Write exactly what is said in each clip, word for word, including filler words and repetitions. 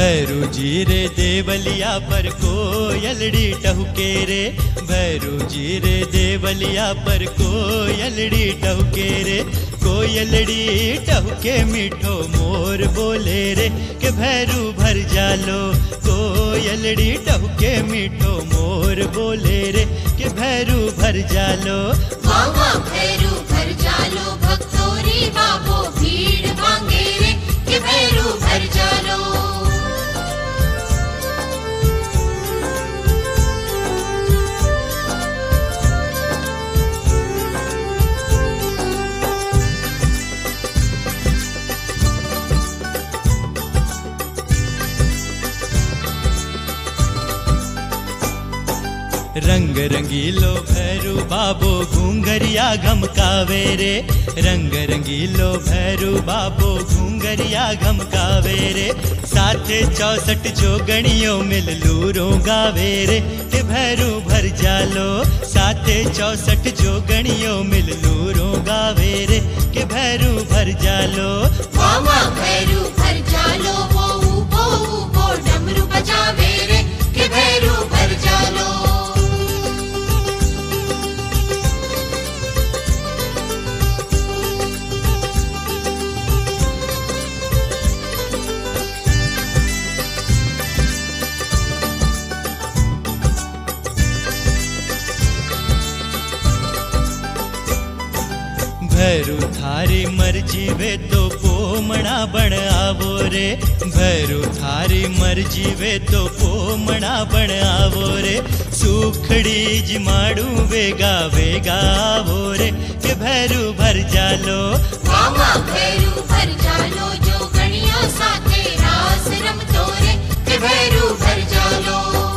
भैरू जी रे देवलिया पर कोयलड़ी टहुके रे, भैरू जी रे देवलिया पर कोयलड़ी टहुके रे, कोयलड़ी टहुके मीठो मोर बोले रे, के भैरू भर जालो कोयलड़ी टहुके मीठो मोर बोले रे, के भैरू भर जालो। वाह वाह भैरू भर जालो, भक्तोरी बाबो भीड़ भांगे रे, के भैरू भर जालो। रंग रंगीलो भैरू बाबो घूंघरिया घमकावे रे, रंग रंगीलो भैरू बाबो घूंघरिया घमकावे रे, साथे चौसठ जोगणियों मिल लूरो गावे रे, के भैरू भर जालो साथे चौसठ जोगणियों मिल लूरो गावे रे, के भैरू भर जालो। वाह वाह भैरू भर जालो, वो ऊबो ऊबो डमरू बजावे रे, के भैरू भर जालो। भैरू थारी मर्जी वे तो पोमणा बण आवो रे, भैरू थारी मर्जी वे तो पोमणा बण आवो रे, सूखड़ी जिमाड़ू वेगा वेगा आवो रे, के भैरू भर जालो। वाह वाह भैरू भर जालो, जो गणिया साथे रास रमतो रे, के भैरू भर जालो।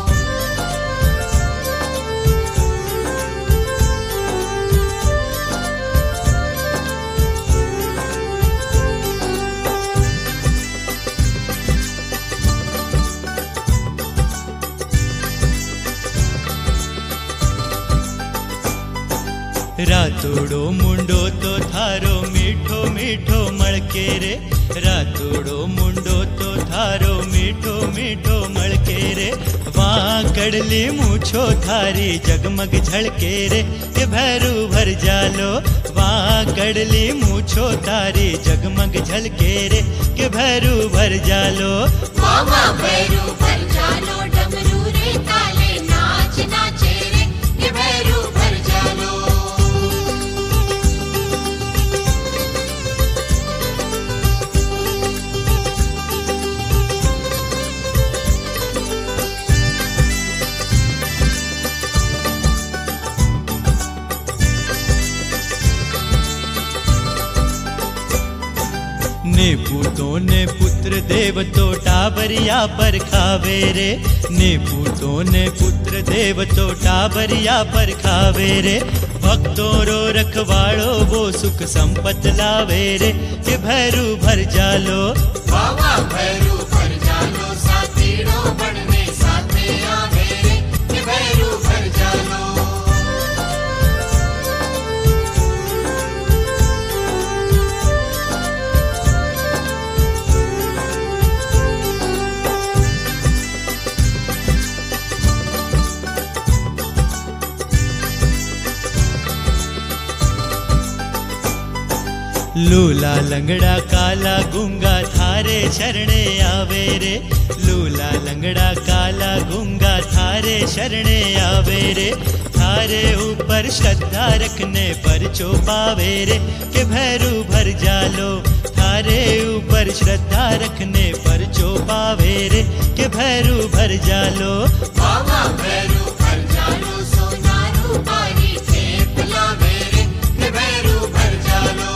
रातोड़ो मुंडो तो थारो मीठो मीठो मड़के रे, रातोड़ो मुंडो तो थारो मीठो मीठो मड़के रे, वहाँ कड़ली मूछो थारी जगमग झलके रे, के भैरू भर जालो वहाँ कड़ली मूछो थारी जगमग झलके रे, के भैरू भर जालो। वाह वाह भैरू भर जालो, डमरू रे ताले नाच नाचे रे, के भैरू भर जालो। ने पूतों ने पुत्र देव तो टाबरिया पर खावे रे, ने पूतों ने पुत्र देव तो टाबरिया पर खावे रे, भक्तों रो रखवाड़ो वो सुख संपत लावे रे, के भैरू भर जालो। वाह वाह भैरू भर जालो, साथीड़ो बनने साथे आवे रे, के भैरू भर जालो। लूला लंगड़ा काला गूंगा थारे शरणे आवे रे, लूला लंगड़ा काला गूंगा थारे शरणे आवे रे, थारे ऊपर श्रद्धा रखने पर चौपावे रे, के भैरू भर जालो थारे ऊपर श्रद्धा रखने पर चौपावे रे, के भैरू भर जालो। वाह वाह भैरू भर जालो, सोना रूपारी खेप लावे रे, के भैरू भर जालो।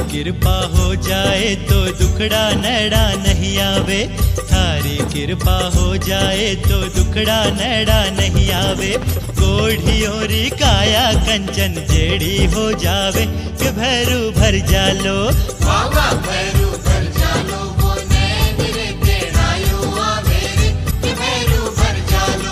कृपा हो जाए तो दुखड़ा नैड़ा नहीं आवे, थारी कृपा हो जाए तो दुखड़ा नैड़ा नहीं आवे। कोढ़ी ओरी काया कंचन जेड़ी हो जावे, कि भैरू भर जालो बाबा भैरू भर जालो, वो नैन रे तेड़ायो आवे रे, कि भैरू भर जालो।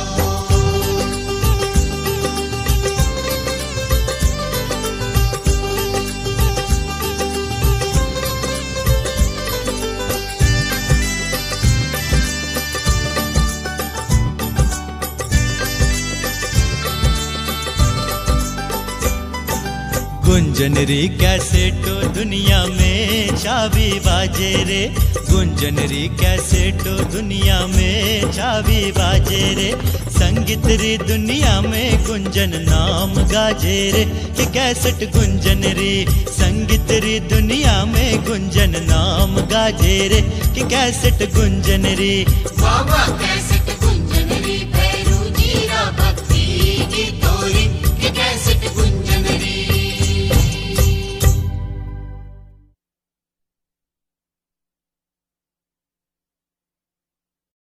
गुंजनरी कैसेटो दुनिया में चाबी बाजे रे, गुंजनरी कैसेटो दुनिया में चाबी बाजे रे। संगीत री दुनिया में गुंजन नाम गाजे रे, कि कैसेट गुंजन री। संगीत री दुनिया में गुंजन नाम गाजे रे, कि कैसेट गुंजन री। बाबा कैसे